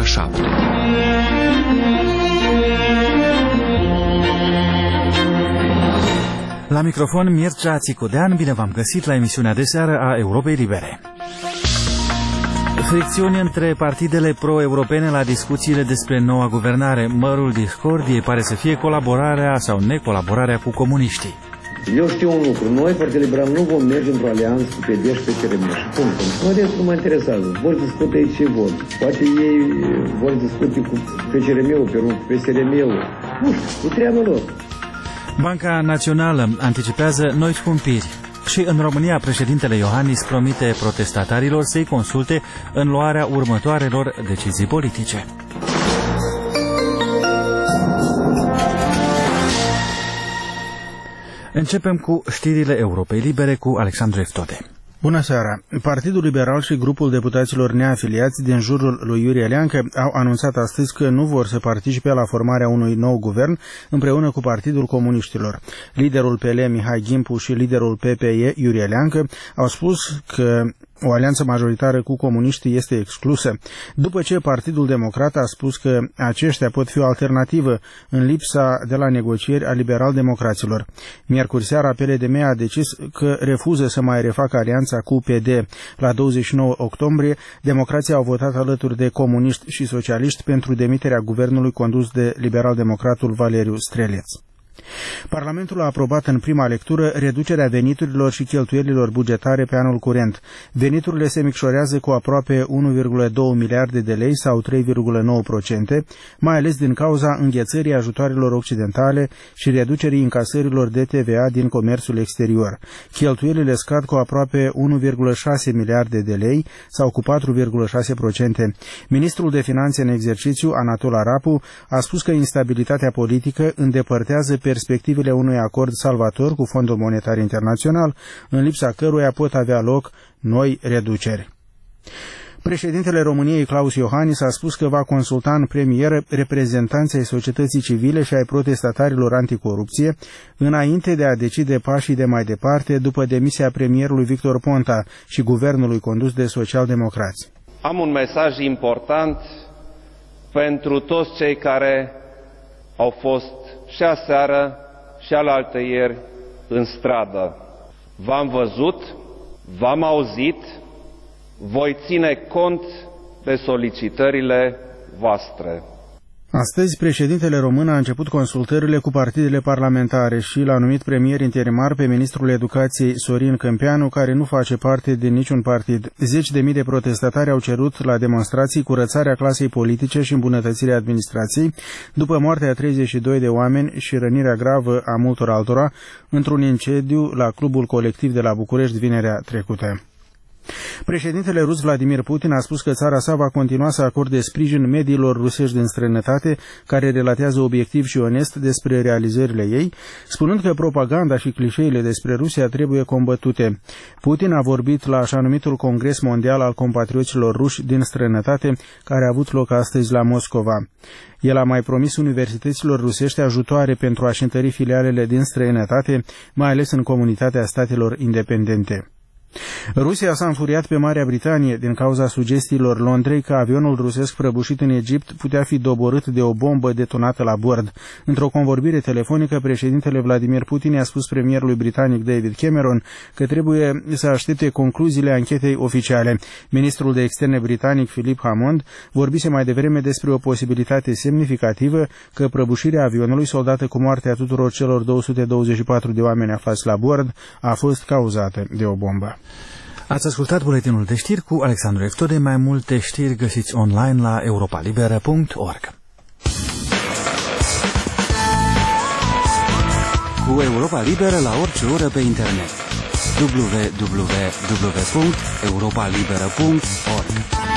7. La microfon Mircea Țicudean, bine v-am găsit la emisiunea de seară a Europei Libere. Fricțiuni între partidele pro-europene la discuțiile despre noua guvernare. Mărul discordiei pare să fie colaborarea sau necolaborarea cu comuniștii. Eu știu un lucru, noi, Partidul Liberal, nu vom merge într-o alianță cu PD și PSRM. Punct. Mă restul nu mă interesează. Vor să discute aici ce vor. Poate ei vor să discute cu PCRM-ul, pe PSRM-ul. Nu știu, cu treaba lor. Banca Națională anticipează noi scumpiri. Și în România, președintele Iohannis promite protestatarilor să-i consulte în luarea următoarelor decizii politice. Începem cu știrile Europei Libere cu Alexandru Eftode. Bună seara! Partidul Liberal și grupul deputaților neafiliați din jurul lui Iurie Leancă au anunțat astăzi că nu vor să participe la formarea unui nou guvern împreună cu Partidul Comuniștilor. Liderul PL Mihai Gimpu și liderul PPE Iurie Leancă au spus că o alianță majoritară cu comuniștii este exclusă, după ce Partidul Democrat a spus că aceștia pot fi o alternativă în lipsa de la negocieri a liberal-democraților. Miercuri seara, PLDM a decis că refuză să mai refacă alianța cu PD. La 29 octombrie, democrații au votat alături de comuniști și socialiști pentru demiterea guvernului condus de liberal-democratul Valeriu Streleț. Parlamentul a aprobat în prima lectură reducerea veniturilor și cheltuielilor bugetare pe anul curent. Veniturile se micșorează cu aproape 1,2 miliarde de lei sau 3,9%, mai ales din cauza înghețării ajutoarelor occidentale și reducerii încasărilor de TVA din comerțul exterior. Cheltuielile scad cu aproape 1,6 miliarde de lei sau cu 4,6%. Ministrul de Finanțe în exercițiu, Anatol Arapu, a spus că instabilitatea politică îndepărtează perspectivele unui acord salvator cu Fondul Monetar Internațional, în lipsa căruia pot avea loc noi reduceri. Președintele României, Klaus Iohannis, a spus că va consulta în premieră reprezentanții ai societății civile și ai protestatarilor anticorupție, înainte de a decide pașii de mai departe după demisia premierului Victor Ponta și guvernului condus de socialdemocrați. Am un mesaj important pentru toți cei care au fost și aseară și alaltăieri în stradă. V-am văzut, v-am auzit, voi ține cont de solicitările voastre. Astăzi, președintele român a început consultările cu partidele parlamentare și l-a numit premier interimar pe ministrul educației Sorin Câmpeanu, care nu face parte din niciun partid. 10.000 de protestatari au cerut la demonstrații curățarea clasei politice și îmbunătățirea administrației, după moartea 32 de oameni și rănirea gravă a multor altora într-un incendiu la clubul colectiv de la București vinerea trecută. Președintele rus Vladimir Putin a spus că țara sa va continua să acorde sprijin mediilor rusești din străinătate care relatează obiectiv și onest despre realizările ei, spunând că propaganda și clișeile despre Rusia trebuie combătute. Putin a vorbit la așa numitul Congres Mondial al Compatrioților Ruși din străinătate, care a avut loc astăzi la Moscova. El a mai promis universităților rusești ajutoare pentru a-și întări filialele din străinătate, mai ales în comunitatea statelor independente. Rusia s-a înfuriat pe Marea Britanie din cauza sugestiilor Londrei că avionul rusesc prăbușit în Egipt putea fi doborât de o bombă detonată la bord. Într-o convorbire telefonică, președintele Vladimir Putin i-a spus premierului britanic David Cameron că trebuie să aștepte concluziile anchetei oficiale. Ministrul de Externe britanic Philip Hammond vorbise mai devreme despre o posibilitate semnificativă că prăbușirea avionului, soldată cu moartea tuturor celor 224 de oameni aflați la bord, a fost cauzată de o bombă. Ați ascultat buletinul de știri cu Alexandru Eftode. Mai multe știri găsiți online la europalibera.org. Cu Europa Liberă la orice oră pe internet. www.europalibera.org.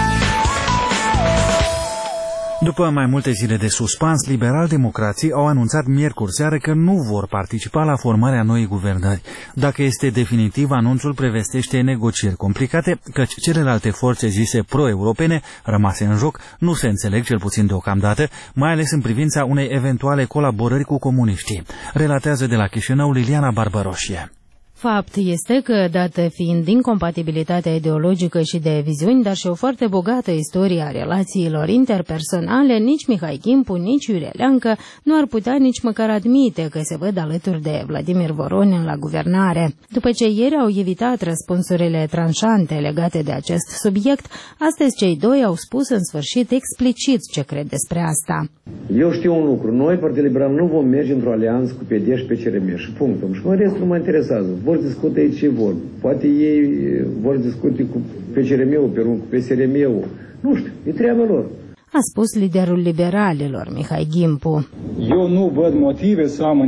După mai multe zile de suspans, liberal-democrații au anunțat miercuri seară că nu vor participa la formarea noii guvernări. Dacă este definitiv, anunțul prevestește negocieri complicate, căci celelalte forțe zise pro-europene rămase în joc nu se înțeleg, cel puțin deocamdată, mai ales în privința unei eventuale colaborări cu comuniștii. Relatează de la Chișinău Liliana Barbaroșie. Fapt este că, dată fiind incompatibilitatea ideologică și de viziuni, dar și o foarte bogată istorie a relațiilor interpersonale, nici Mihai Gimpu, nici Iurie Leancă nu ar putea nici măcar admite că se văd alături de Vladimir Voronin la guvernare. După ce ieri au evitat răspunsurile tranșante legate de acest subiect, astăzi cei doi au spus în sfârșit explicit ce cred despre asta. Eu știu un lucru, noi, Partidul Liberal, nu vom merge într-o alianță cu PD și PCRM și punctul. Și restul nu mă interesează. Vor discute aici ce vor. Poate ei vor discute cu PCRM-ul, cu PSRM-ul. Nu știu, e treaba lor. A spus liderul liberalilor, Mihai Gimpu. Eu nu văd motive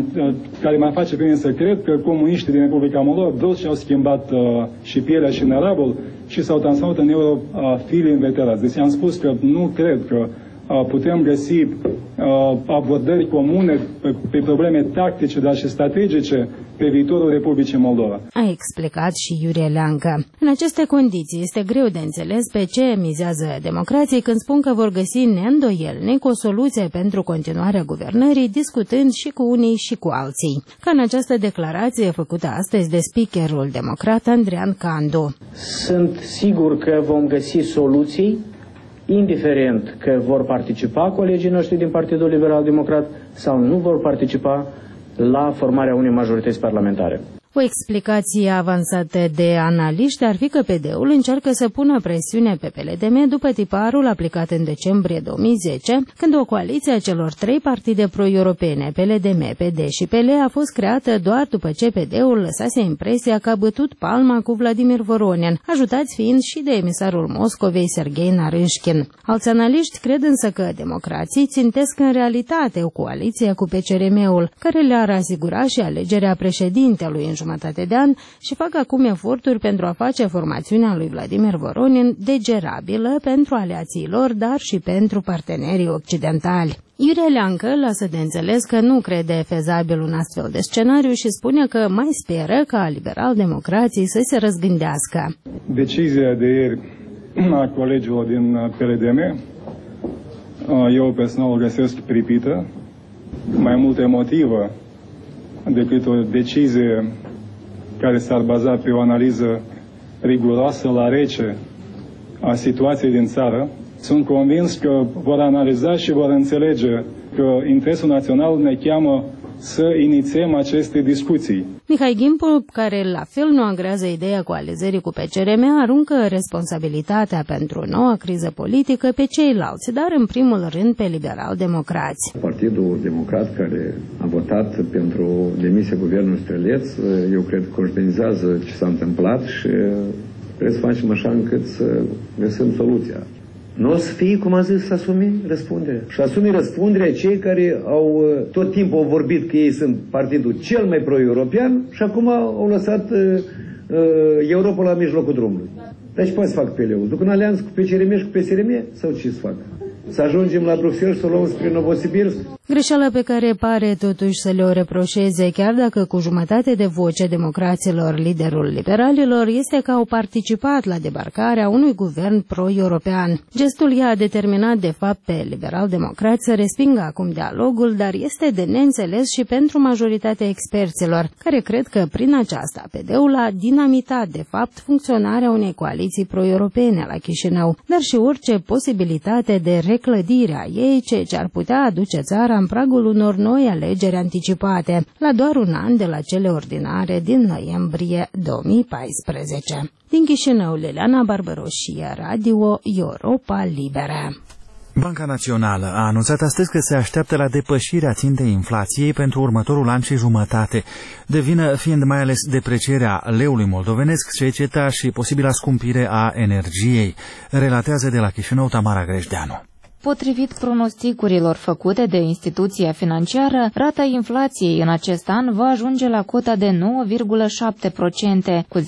care mă face pe mine să cred că comuniștii din Republica Moldova toți și-au schimbat și pielea și narabul și s-au transformat în eurofili inveterați. Deci am spus că nu cred că putem găsi abordări comune pe probleme tactice, dar și strategice pe viitorul Republicii Moldova. A explicat și Iurie Leancă. În aceste condiții este greu de înțeles pe ce mizează democrații când spun că vor găsi neîndoielnic o soluție pentru continuarea guvernării, discutând și cu unii și cu alții. Ca în această declarație făcută astăzi de speakerul democrat Andrian Candu. Sunt sigur că vom găsi soluții, indiferent că vor participa colegii noștri din Partidul Liberal Democrat sau nu vor participa la formarea unei majorități parlamentare. O explicație avansată de analiști ar fi că PD-ul încearcă să pună presiune pe PLDM după tiparul aplicat în decembrie 2010, când o coaliție a celor trei partide pro-europene, PLDM, PD și PL, a fost creată doar după ce PD-ul lăsase impresia că a bătut palma cu Vladimir Voronin, ajutați fiind și de emisarul Moscovei Serghei Narâșkin. Alți analiști cred însă că democrații țintesc în realitate o coaliție cu PCRM-ul, care le-ar asigura și alegerea președintelui în jumătate de an și fac acum eforturi pentru a face formațiunea lui Vladimir Voronin degerabilă pentru aliații lor, dar și pentru partenerii occidentali. Iurie Leancă lasă de înțeles că nu crede fezabil un astfel de scenariu și spune că mai speră ca liberal-democrații să se răzgândească. Decizia de ieri a colegilor din PLDM, eu personal o găsesc pripită, mai mult emotivă decât o decizie care s-ar baza pe o analiză riguroasă la rece a situației din țară. Sunt convins că vor analiza și vor înțelege că interesul național ne cheamă să inițiem aceste discuții. Mihai Gimpu, care la fel nu agrează ideea coalizării cu PCRM, aruncă responsabilitatea pentru noua criză politică pe ceilalți, dar în primul rând pe liberal-democrați. Partidul Democrat, care a votat pentru demisia guvernului Străleț, eu cred că conștientizează ce s-a întâmplat și trebuie să facem așa încât să găsim soluția. Nu o să fie, cum a zis, să asumi răspunderea. Și asumi răspunderea cei care au tot timpul au vorbit că ei sunt partidul cel mai pro-european și acum au lăsat Europa la mijlocul drumului. Dar ce poate să fac PL-ul? Duc în alianță cu PCRM și cu PSRM sau ce să facă? Să ajungem la Bruxelles, să o luăm spre Novosibirsk? Greșeala pe care pare totuși să le o reproșeze, chiar dacă cu jumătate de voce democraților, liderul liberalilor, este că au participat la debarcarea unui guvern pro-european. Gestul i-a determinat de fapt pe liberal-democrați să respingă acum dialogul, dar este de neînțeles și pentru majoritatea experților, care cred că prin aceasta PD-ul a dinamitat de fapt funcționarea unei coaliții pro-europene la Chișinău, dar și orice posibilitate de reclădire a ei, ceea ce ar putea aduce țara în pragul unor noi alegeri anticipate, la doar un an de la cele ordinare din noiembrie 2014. Din Chișinău, Liliana Barbaroșie, Radio Europa Liberă. Banca Națională a anunțat astăzi că se așteaptă la depășirea țintei inflației pentru următorul an și jumătate, de vină fiind mai ales deprecierea leului moldovenesc, seceta și posibila scumpire a energiei, relatează de la Chișinău Tamara Greșdeanu. Potrivit pronosticurilor făcute de instituția financiară, rata inflației în acest an va ajunge la cota de 9,7%, cu 0,4%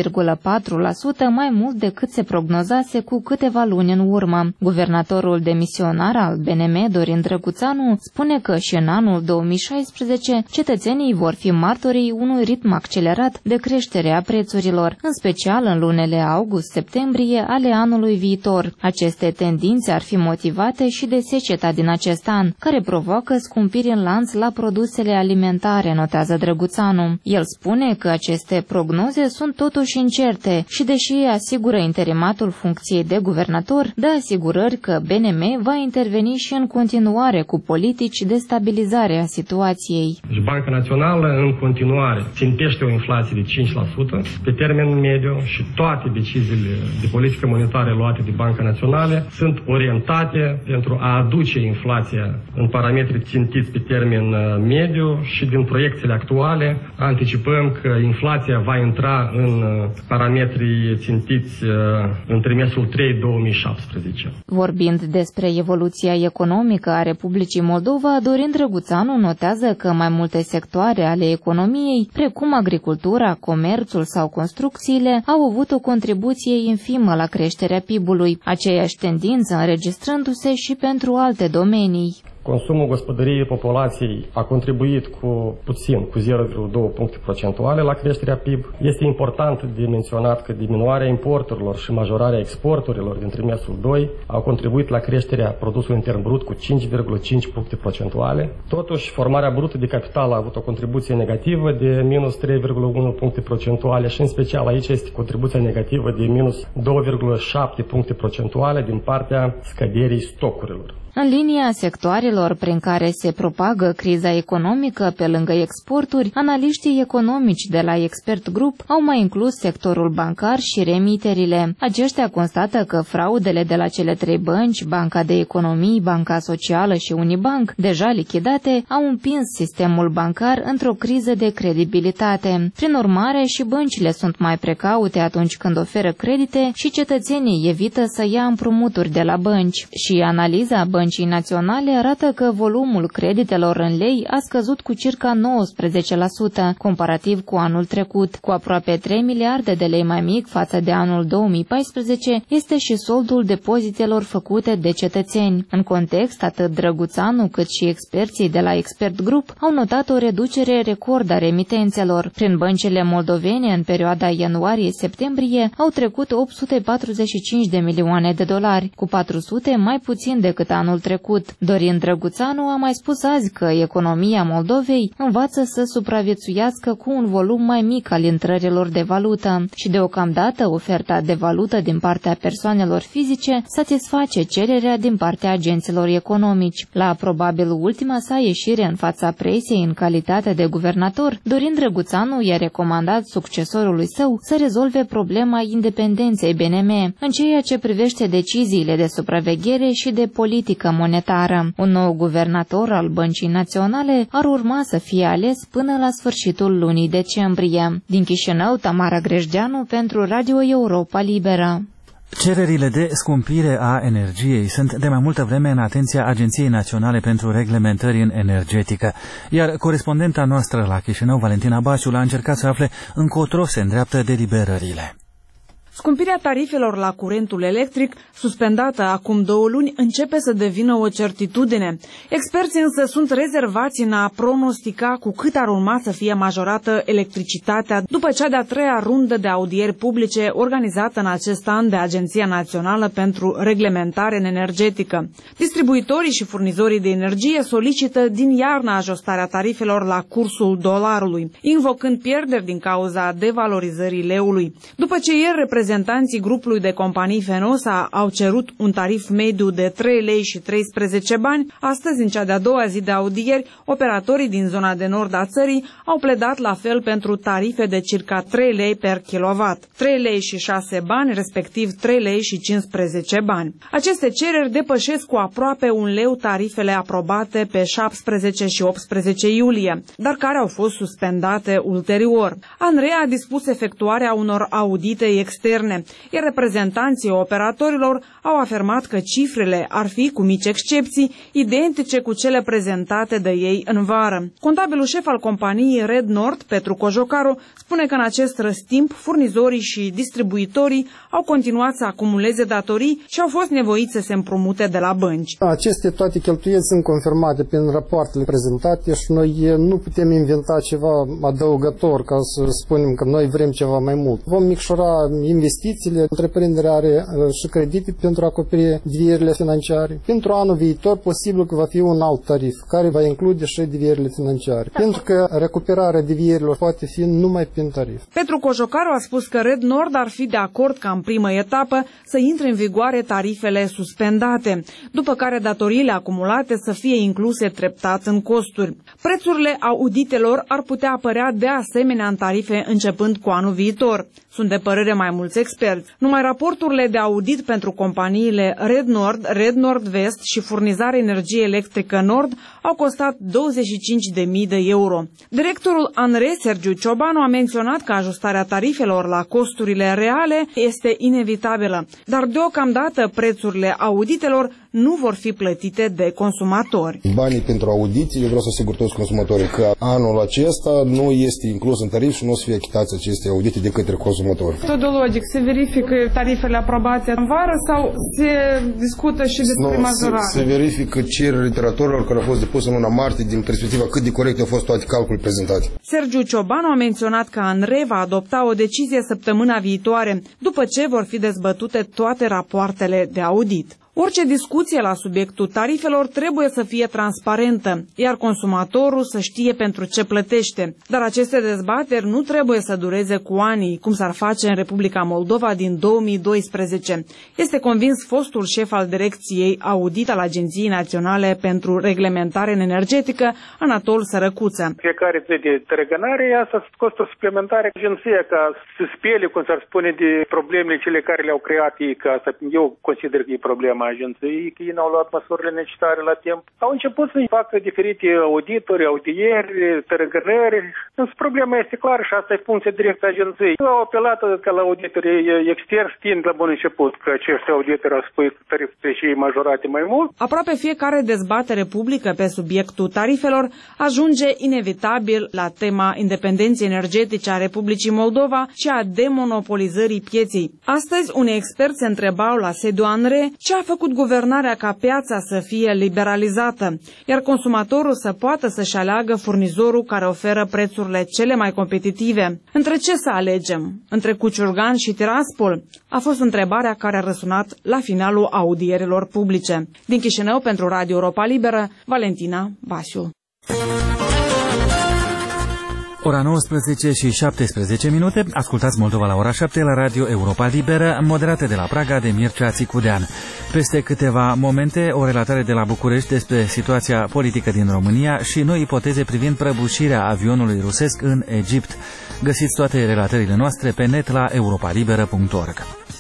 mai mult decât se prognozase cu câteva luni în urmă. Guvernatorul demisionar al BNM, Dorin Drăguțanu, spune că și în anul 2016 cetățenii vor fi martorii unui ritm accelerat de creștere a prețurilor, în special în lunele august-septembrie ale anului viitor. Aceste tendințe ar fi motivate agravate și de seceta din acest an, care provoacă scumpiri în lanț la produsele alimentare, notează Drăguțanu. El spune că aceste prognoze sunt totuși incerte și, deși asigură interimatul funcției de guvernator, dă asigurări că BNM va interveni și în continuare cu politici de stabilizare a situației. Banca Națională în continuare țintește o inflație de 5% pe termen mediu și toate deciziile de politică monetară luate de Banca Națională sunt orientate pentru a aduce inflația în parametri țintiți pe termen mediu și din proiecțiile actuale anticipăm că inflația va intra în parametrii țintiți în trimestrul 3 2017. Vorbind despre evoluția economică a Republicii Moldova, Dorin Drăguțanu notează că mai multe sectoare ale economiei, precum agricultura, comerțul sau construcțiile, au avut o contribuție infimă la creșterea PIB-ului, aceeași tendință înregistrându-se și pentru alte domenii. Consumul gospodăriei populației a contribuit cu puțin, cu 0,2 puncte procentuale la creșterea PIB. Este important de menționat că diminuarea importurilor și majorarea exporturilor din trimestrul 2 au contribuit la creșterea produsului intern brut cu 5,5 puncte procentuale. Totuși, formarea brută de capital a avut o contribuție negativă de minus 3,1 puncte procentuale și în special aici este contribuția negativă de minus 2,7 puncte procentuale din partea scăderii stocurilor. În linia sectoarelor prin care se propagă criza economică pe lângă exporturi, analiștii economici de la Expert Group au mai inclus sectorul bancar și remiterile. Aceștia constată că fraudele de la cele trei bănci, Banca de Economii, Banca Socială și Unibank, deja lichidate, au împins sistemul bancar într-o criză de credibilitate. Prin urmare, și băncile sunt mai precaute atunci când oferă credite și cetățenii evită să ia împrumuturi de la bănci. Și analiza Băncii Naționale arată că volumul creditelor în lei a scăzut cu circa 19%, comparativ cu anul trecut. Cu aproape 3 miliarde de lei mai mic față de anul 2014, este și soldul depozitelor făcute de cetățeni. În context, atât Drăguțanu cât și experții de la Expert Group au notat o reducere record a remitențelor. Prin băncile moldovene, în perioada ianuarie-septembrie, au trecut 845 de milioane de dolari, cu 400 mai puțin decât anul trecut. Dorin Drăguțanu a mai spus azi că economia Moldovei învață să supraviețuiască cu un volum mai mic al intrărilor de valută și deocamdată oferta de valută din partea persoanelor fizice satisface cererea din partea agenților economici. La probabil ultima sa ieșire în fața presiei în calitate de guvernator, Dorin Drăguțanu i-a recomandat succesorului său să rezolve problema independenței BNM în ceea ce privește deciziile de supraveghere și de politică monetară. Un nou guvernator al Băncii Naționale ar urma să fie ales până la sfârșitul lunii decembrie. Din Chișinău, Tamara Grejdeanu pentru Radio Europa Liberă. Cererile de scumpire a energiei sunt de mai multă vreme în atenția Agenției Naționale pentru Reglementări în Energetică, iar corespondenta noastră la Chișinău, Valentina Baciul, a încercat să afle încotro se îndreaptă deliberările. Scumpirea tarifelor la curentul electric, suspendată acum 2 luni, începe să devină o certitudine. Experții însă sunt rezervați în a pronostica cu cât ar urma să fie majorată electricitatea după cea de-a 3-a rundă de audieri publice organizată în acest an de Agenția Națională pentru Reglementare în Energetică. Distribuitorii și furnizorii de energie solicită din iarnă ajustarea tarifelor la cursul dolarului, invocând pierderi din cauza devalorizării leului. După ce ieri reprezentanții grupului de companii Fenosa au cerut un tarif mediu de 3 lei și 13 bani, astăzi, în cea de-a doua zi de audieri, operatorii din zona de nord a țării au pledat la fel pentru tarife de circa 3 lei per kilowatt, 3 lei și 6 bani, respectiv 3 lei și 15 bani. Aceste cereri depășesc cu aproape 1 leu tarifele aprobate pe 17 și 18 iulie, dar care au fost suspendate ulterior. ANRE a dispus efectuarea unor audite externe, iar reprezentanții operatorilor au afirmat că cifrele ar fi, cu mici excepții, identice cu cele prezentate de ei în vară. Contabilul șef al companiei Red Nord, Petru Cojocaru, spune că în acest răstimp furnizorii și distribuitorii au continuat să acumuleze datorii și au fost nevoiți să se împrumute de la bănci. Aceste toate cheltuieli sunt confirmate prin rapoartele prezentate și noi nu putem inventa ceva adăugător ca să spunem că noi vrem ceva mai mult. Vom micșora investițiile, întreprinderea are și credite pentru a acoperi devierile financiare. Pentru anul viitor, posibil că va fi un alt tarif, care va include și devierile financiare. Pentru că recuperarea devierilor poate fi numai prin tarif. Petru Cojocaru a spus că Red Nord ar fi de acord ca în primă etapă să intre în vigoare tarifele suspendate, după care datoriile acumulate să fie incluse treptat în costuri. Prețurile auditelor ar putea apărea de asemenea în tarife începând cu anul viitor. Sunt de părere mai mulți experți. Numai raporturile de audit pentru companiile Red Nord, Red Nord West și furnizare energie electrică Nord au costat 25.000 de euro. Directorul ANRE, Sergiu Ciobanu, a menționat că ajustarea tarifelor la costurile reale este inevitabilă, dar deocamdată prețurile auditelor nu vor fi plătite de consumatori. Banii pentru audit, eu vreau să asigur toți consumatorii că anul acesta nu este inclus în tarif și nu o să fie achitați aceste audite de către consumatori. Metodologic se verifică tarifele aprobate în vară sau se discută și despre majorare? Se verifică cererile literatorilor care au fost depuse în luna martie din perspectiva cât de corecte au fost toate calculele prezentate. Sergiu Ciobanu a menționat că ANRE va adopta o decizie săptămâna viitoare, după ce vor fi dezbătute toate rapoartele de audit. Orice discuție la subiectul tarifelor trebuie să fie transparentă, iar consumatorul să știe pentru ce plătește. Dar aceste dezbateri nu trebuie să dureze cu ani, cum s-ar face în Republica Moldova din 2012. Este convins fostul șef al Direcției Audit al Agenției Naționale pentru Reglementare Energetică, Anatol Sărăcuță. Fiecare zi de tărăgănare, asta costă suplimentare agenția ca să spele, cum s-ar spune, de problemele cele care le-au creat ei, că asta eu consider că e problema agenției, că ei n-au luat măsurile necesare la timp. Au început să facă diferite auditori, audieri, tărăgănări. Însă problema este clară și asta e funcția directă a agenției. Au apelat ca la auditorii externi, știind la bun început că acești auditori au spus că tarifele și majorate mai mult. Aproape fiecare dezbatere publică pe subiectul tarifelor ajunge inevitabil la tema independenței energetice a Republicii Moldova și a demonopolizării pieței. Astăzi, unii experți se întrebau la sediul ANRE ce a făcut guvernarea ca piața să fie liberalizată, iar consumatorul să poată să-și aleagă furnizorul care oferă prețurile cele mai competitive. Între ce să alegem? Între Cuciurgan și Tiraspol? A fost întrebarea care a răsunat la finalul audierilor publice. Din Chișinău, pentru Radio Europa Liberă, Valentina Basiu. Ora 19 și 17 minute, ascultați Moldova la ora 7 la Radio Europa Liberă, moderată de la Praga de Mircea Țicudean. Peste câteva momente, o relatare de la București despre situația politică din România și noi ipoteze privind prăbușirea avionului rusesc în Egipt. Găsiți toate relatările noastre pe net la europalibera.org.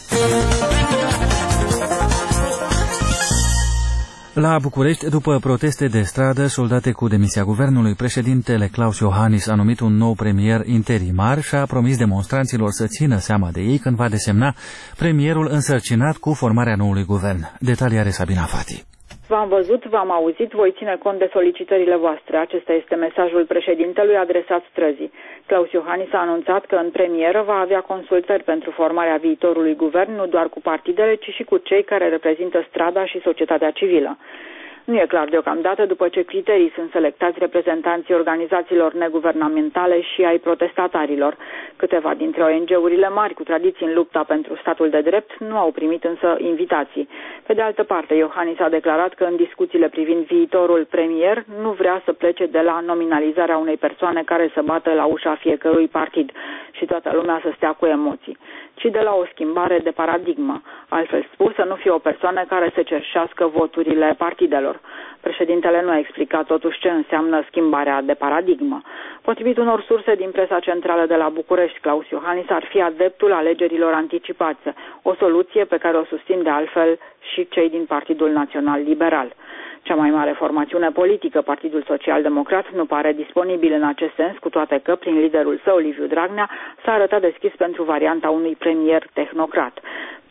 La București, după proteste de stradă soldate cu demisia guvernului, președintele Klaus Iohannis a numit un nou premier interimar și a promis demonstranților să țină seama de ei când va desemna premierul însărcinat cu formarea noului guvern. Detalii are Sabina Fati. V-am văzut, v-am auzit, voi ține cont de solicitările voastre. Acesta este mesajul președintelui adresat străzii. Klaus Iohannis a anunțat că în premieră va avea consultări pentru formarea viitorului guvern, nu doar cu partidele, ci și cu cei care reprezintă strada și societatea civilă. Nu e clar deocamdată după ce criterii sunt selectați reprezentanții organizațiilor neguvernamentale și ai protestatarilor. Câteva dintre ONG-urile mari cu tradiții în lupta pentru statul de drept nu au primit însă invitații. Pe de altă parte, Iohannis a declarat că în discuțiile privind viitorul premier nu vrea să plece de la nominalizarea unei persoane care să bată la ușa fiecărui partid și toată lumea să stea cu emoții, ci de la o schimbare de paradigmă, altfel spus să nu fie o persoană care să cerșească voturile partidelor. Președintele nu a explicat totuși ce înseamnă schimbarea de paradigmă. Potrivit unor surse din presa centrală de la București, Klaus Iohannis ar fi adeptul alegerilor anticipate, o soluție pe care o susțin de altfel și cei din Partidul Național Liberal. Cea mai mare formațiune politică, Partidul Social-Democrat, nu pare disponibil în acest sens, cu toate că, prin liderul său, Liviu Dragnea, s-a arătat deschis pentru varianta unui premier tehnocrat.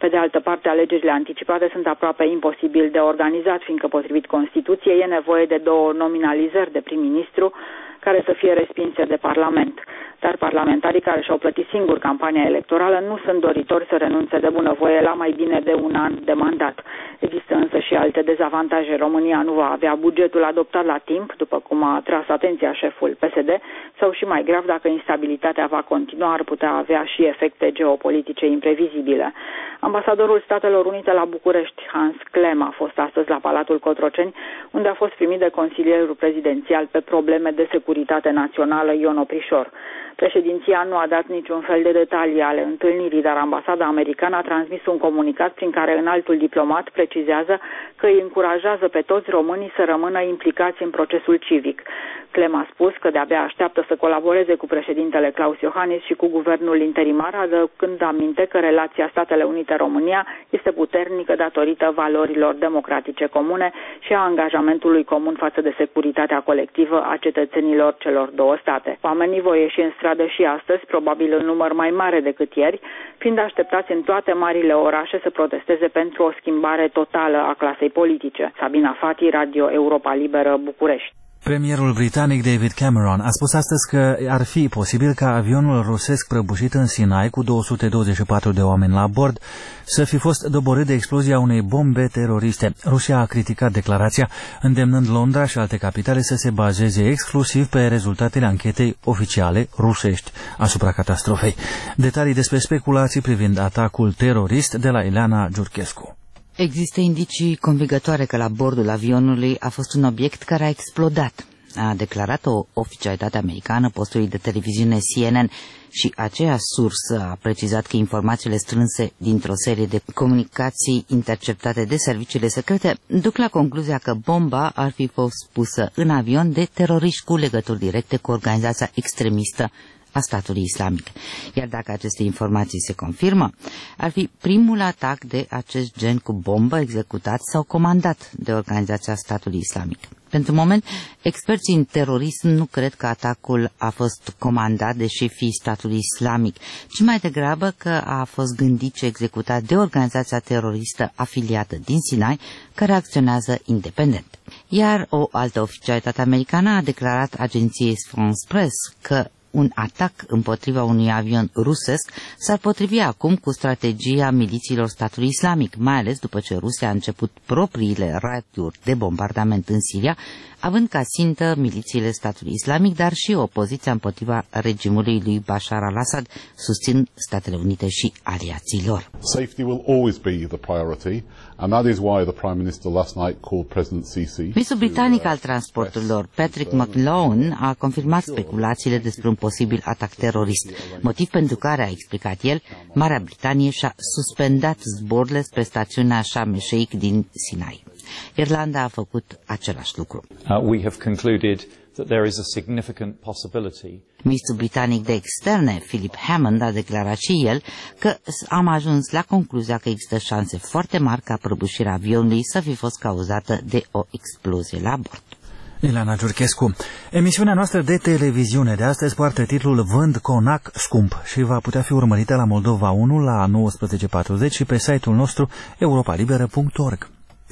Pe de altă parte, alegerile anticipate sunt aproape imposibil de organizat, fiindcă potrivit Constituției e nevoie de 2 nominalizări de prim-ministru care să fie respinse de Parlament. Dar parlamentarii care și-au plătit singur campania electorală nu sunt doritori să renunțe de bunăvoie la mai bine de 1 an de mandat. Există însă și alte dezavantaje. România nu va avea bugetul adoptat la timp, după cum a tras atenția șeful PSD, sau și mai grav, dacă instabilitatea va continua, ar putea avea și efecte geopolitice imprevizibile. Ambasadorul Statelor Unite la București, Hans Klem, a fost astăzi la Palatul Cotroceni, unde a fost primit de consilierul prezidențial pe probleme de securitate națională Ion Oprișor. Președinția nu a dat niciun fel de detalii ale întâlnirii, dar ambasada americană a transmis un comunicat prin care înaltul diplomat precizează că îi încurajează pe toți românii să rămână implicați în procesul civic. Klem a spus că de-abia așteaptă să colaboreze cu președintele Klaus Iohannis și cu guvernul interimar, adăugând aminte că relația Statele Unite-România este puternică datorită valorilor democratice comune și a angajamentului comun față de securitatea colectivă a cetățenilor celor 2 state. Oamenii vor ieși în stradă și astăzi, probabil în număr mai mare decât ieri, fiind așteptați în toate marile orașe să protesteze pentru o schimbare totală a clasei politice. Sabina Fati, Radio Europa Liberă, București. Premierul britanic David Cameron a spus astăzi că ar fi posibil ca avionul rusesc prăbușit în Sinai cu 224 de oameni la bord să fi fost doborât de explozia unei bombe teroriste. Rusia a criticat declarația, îndemnând Londra și alte capitale să se bazeze exclusiv pe rezultatele anchetei oficiale rusești asupra catastrofei. Detalii despre speculații privind atacul terorist de la Ileana Giurchescu. Există indicii convingătoare că la bordul avionului a fost un obiect care a explodat, a declarat o oficialitate americană postului de televiziune CNN, și aceeași sursă a precizat că informațiile strânse dintr-o serie de comunicații interceptate de serviciile secrete duc la concluzia că bomba ar fi fost pusă în avion de teroriști cu legături directe cu organizația extremistă a statului islamic. Iar dacă aceste informații se confirmă, ar fi primul atac de acest gen cu bombă executat sau comandat de organizația statului islamic. Pentru moment, experții în terorism nu cred că atacul a fost comandat de șefii statului islamic, ci mai degrabă că a fost gândit și executat de organizația teroristă afiliată din Sinai, care acționează independent. Iar o altă oficialitate americană a declarat agenției France Press că un atac împotriva unui avion rusesc s-ar potrivi acum cu strategia milițiilor statului islamic, mai ales după ce Rusia a început propriile raiduri de bombardament în Siria, având ca țintă milițiile statului islamic, dar și opoziția împotriva regimului lui Bashar al-Assad, susțin Statele Unite și aliații lor. Safety will always be the priority, and that is why the Prime Minister last night called President Sisi. Ministrul britanic al transporturilor, Patrick McLoughlin, a confirmat speculațiile despre un posibil atac terorist, motiv pentru care, a explicat el, Marea Britanie și-a suspendat zborurile spre stațiunea Sharm el-Sheikh din Sinai. Irlanda a făcut același lucru. We have concluded that there is a significant possibility. Ministrul britanic de externe, Philip Hammond, a declarat și el că am ajuns la concluzia că există șanse foarte mari ca prăbușirea avionului să fi fost cauzată de o explozie la bord. Ileana Giurchescu. Emisiunea noastră de televiziune de astăzi poartă titlul Vând conac scump și va putea fi urmărită la Moldova 1 la 19:40 și pe site-ul nostru europalibera.org.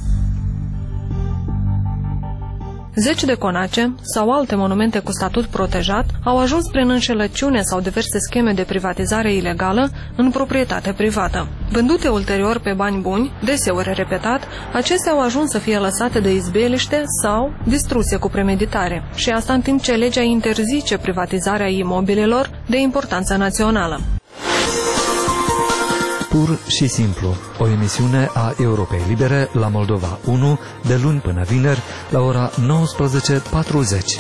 Zeci de conace sau alte monumente cu statut protejat au ajuns prin înșelăciune sau diverse scheme de privatizare ilegală în proprietate privată. Vândute ulterior pe bani buni, deseori repetat, acestea au ajuns să fie lăsate de izbeliște sau distruse cu premeditare. Și asta în timp ce legea interzice privatizarea imobilelor de importanță națională. Pur și simplu, o emisiune a Europei Libere la Moldova 1, de luni până vineri, la ora 19:40.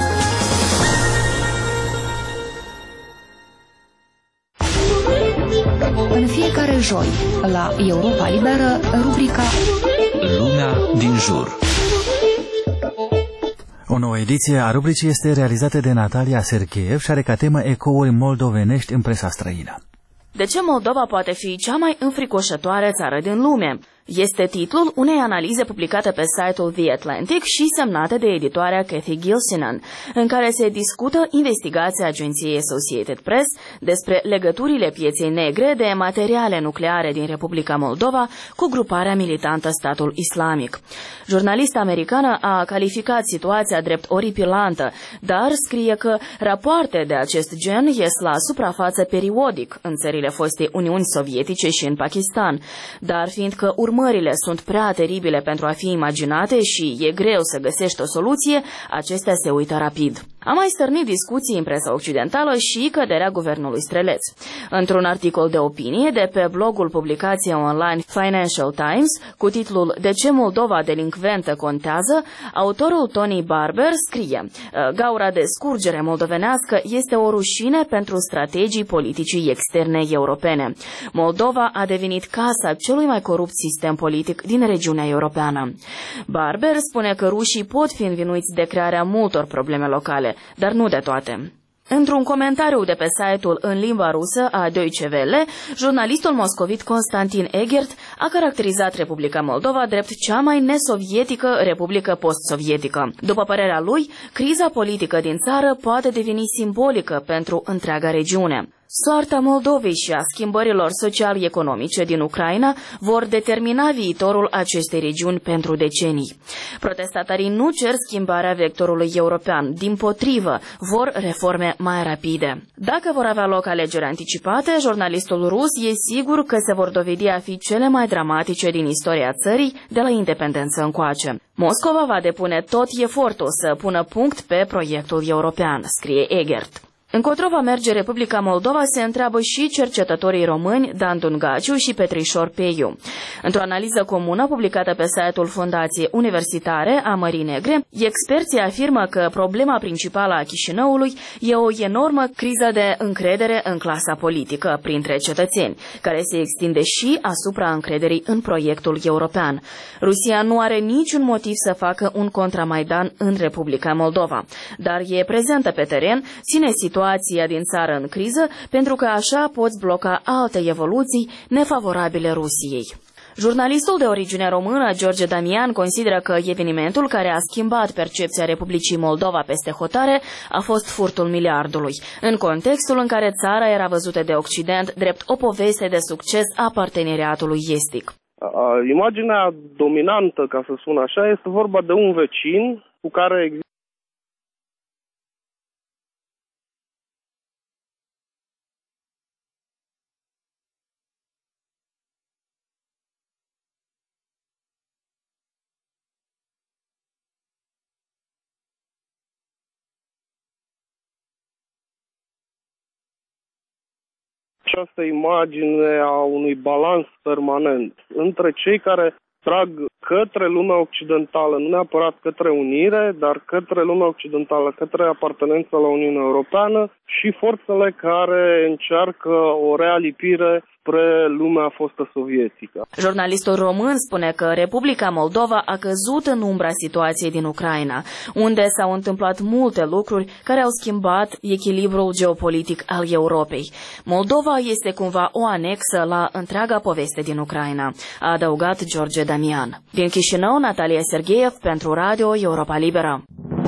În fiecare joi, la Europa Liberă, rubrica Lumea din jur. O nouă ediție a rubricii este realizată de Natalia Sercheev și are ca temă ecouri moldovenești în presa străină. De ce Moldova poate fi cea mai înfricoșătoare țară din lume? Este titlul unei analize publicate pe site-ul The Atlantic și semnate de editoarea Kathy Gilsinan, în care se discută investigația agenției Associated Press despre legăturile pieței negre de materiale nucleare din Republica Moldova cu gruparea militantă Statul Islamic. Jurnalista americană a calificat situația drept oripilantă, dar scrie că rapoarte de acest gen ies la suprafață periodic în țările fostei Uniuni Sovietice și în Pakistan, dar fiindcă urmările sunt prea teribile pentru a fi imaginate și e greu să găsești o soluție, acestea se uită rapid. A mai stârnit discuții în presa occidentală și căderea guvernului streleț. Într-un articol de opinie de pe blogul publicației online Financial Times, cu titlul De ce Moldova delincventă contează, autorul Tony Barber scrie: gaura de scurgere moldovenească este o rușine pentru strategii politicii externe europene. Moldova a devenit casa celui mai corupt sistem politic din regiunea europeană. Barber spune că rușii pot fi învinuiți de crearea multor probleme locale, dar nu de toate. Într-un comentariu de pe site-ul în limba rusă a Deutsche Welle, jurnalistul moscovit Konstantin Egert a caracterizat Republica Moldova drept cea mai nesovietică republică post-sovietică. După părerea lui, criza politică din țară poate deveni simbolică pentru întreaga regiune. Soarta Moldovei și a schimbărilor social-economice din Ucraina vor determina viitorul acestei regiuni pentru decenii. Protestatarii nu cer schimbarea vectorului european, dimpotrivă, vor reforme mai rapide. Dacă vor avea loc alegeri anticipate, jurnalistul rus e sigur că se vor dovedi a fi cele mai dramatice din istoria țării de la independență încoace. Moscova va depune tot efortul să pună punct pe proiectul european, scrie Egert. Încotro va merge Republica Moldova, se întreabă și cercetătorii români Dan Dungaciu și Petrișor Peiu. Într-o analiză comună publicată pe site-ul Fundației Universitare a Mării Negre, experții afirmă că problema principală a Chișinăului e o enormă criză de încredere în clasa politică printre cetățeni, care se extinde și asupra încrederii în proiectul european. Rusia nu are niciun motiv să facă un contramaidan în Republica Moldova, dar e prezentă pe teren, ține situația din țară în criză, pentru că așa poți bloca alte evoluții nefavorabile Rusiei. Jurnalistul de origine română, George Damian, consideră că evenimentul care a schimbat percepția Republicii Moldova peste hotare a fost furtul miliardului, în contextul în care țara era văzută de Occident drept o poveste de succes a parteneriatului estic. Imaginea dominantă, ca să spun așa, este vorba de un vecin cu care există această imagine a unui balans permanent între cei care trag către lumea occidentală, nu neapărat către unire, dar către lumea occidentală, către apartenența la Uniunea Europeană și forțele care încearcă o realipire spre lumea fostă sovietică. Jurnalistul român spune că Republica Moldova a căzut în umbra situației din Ucraina, unde s-au întâmplat multe lucruri care au schimbat echilibrul geopolitic al Europei. Moldova este cumva o anexă la întreaga poveste din Ucraina, a adăugat George Damian. Din Chișinău, Natalia Sergeev pentru Radio Europa Liberă.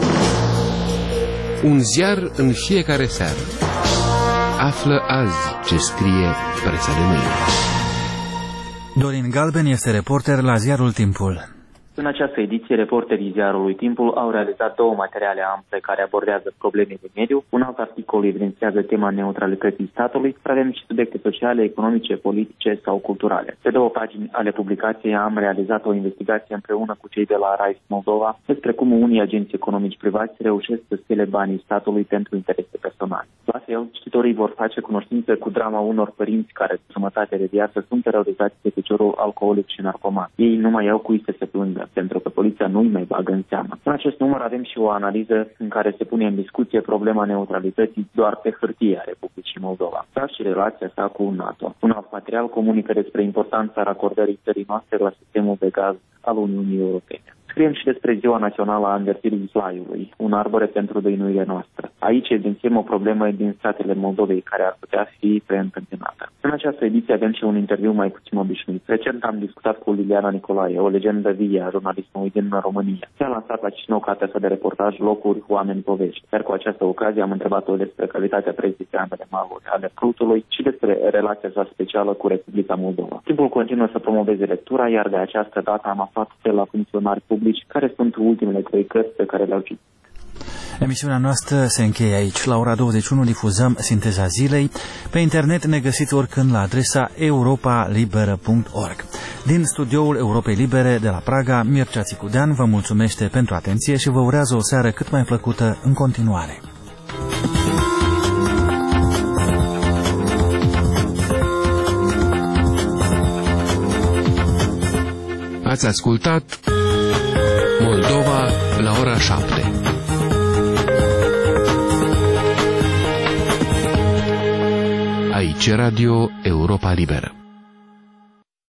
Un ziar în fiecare seară. Află azi ce scrie presa de mâine. Dorin Galben este reporter la ziarul Timpul. În această ediție, reporterii ziarului Timpul au realizat două materiale ample care abordează probleme de mediu. Un alt articol evidențiază tema neutralității statului. Avem și subiecte sociale, economice, politice sau culturale. Pe două pagini ale publicației am realizat o investigație împreună cu cei de la RAIS Moldova despre cum unii agenți economici privați reușesc să schele banii statului pentru interese personale. La fel, cititorii vor face cunoștință cu drama unor părinți care, jumătate de viață, sunt terorizați de piciorul alcoolic și narcoman. Ei nu mai au cui să se plângă, pentru că poliția nu-i mai bagă în seamă. În acest număr avem și o analiză în care se pune în discuție problema neutralității doar pe hârtie a Republicii Moldova, dar și relația sa cu NATO. Un alt material comunică despre importanța racordării țării noastre la sistemul de gaz al Uniunii Europene. Scriem și despre Ziua Națională a învertirii slaiului, un arbore pentru dăinuirea noastră. Aici evidențiem o problemă din statele Moldovei care ar putea fi preîntâmpinată. În această ediție avem și un interviu mai puțin obișnuit. Recent am discutat cu Liliana Nicolae, o legendă vie a jurnalismului din România. Ea a lansat la Chișinău cartea sa de reportaj Locuri, oameni, povești. Iar cu această ocazie am întrebat-o despre calitatea presei pe ambele maluri ale Prutului și despre relația sa specială cu Republica Moldova. Timpul continuă să promoveze lectura, iar de această dată am aflat de la funcționari publici care sunt ultimele 3 cărți pe care le-au citit. Emisiunea noastră se încheie aici. La ora 21 difuzăm Sinteza Zilei. Pe internet ne găsiți oricând la adresa europalibera.org. Din studioul Europei Libere de la Praga, Mircea Țicudean vă mulțumește pentru atenție și vă urează o seară cât mai plăcută în continuare. Ați ascultat Moldova la ora 7. Aici Radio Europa Liberă.